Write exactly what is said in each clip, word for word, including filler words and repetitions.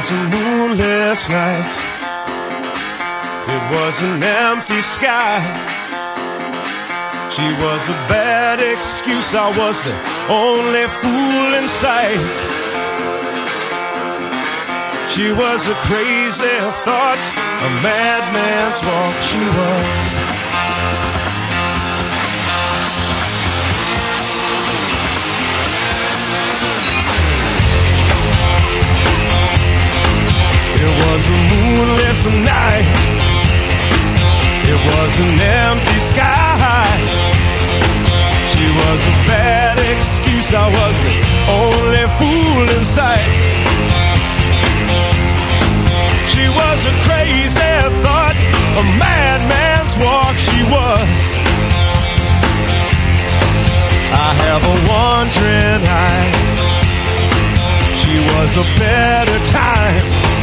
was a moonless night. It was an empty sky. She was a bad excuse. I was the only fool in sight. She was a crazy thought, a madman's walk. She was. It was a moonless night. It was an empty sky. She was a bad excuse. I was the only fool in sight. She was a crazy thought, a madman's walk. She was. I have a wandering eye. She was a better time.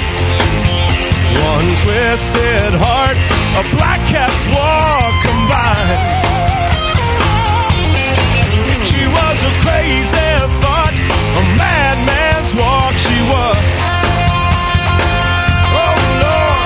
One twisted heart, a black cat's walk combined. She was a crazy thought, a madman's walk. She was. Oh Lord.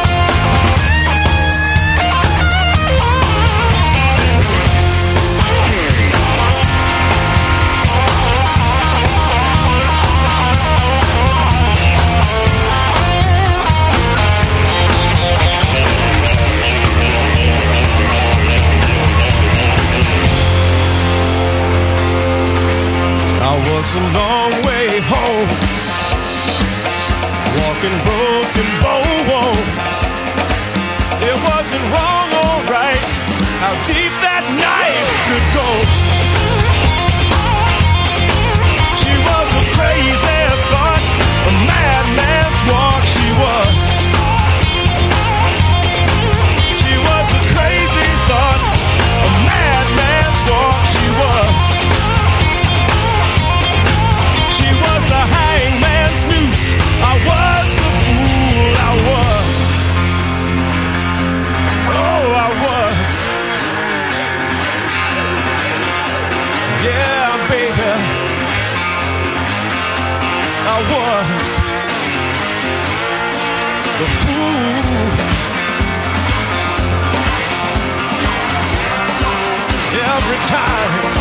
I was a long way home, walking broken bones. It wasn't wrong or right, how deep that knife could go. She was a crazy thought, a madman's walk. She was. She was a crazy thought, a madman's walk. She was. She was the hangman's noose. I was the fool. I was. Oh, I was. Yeah, baby. I was the fool. Every time.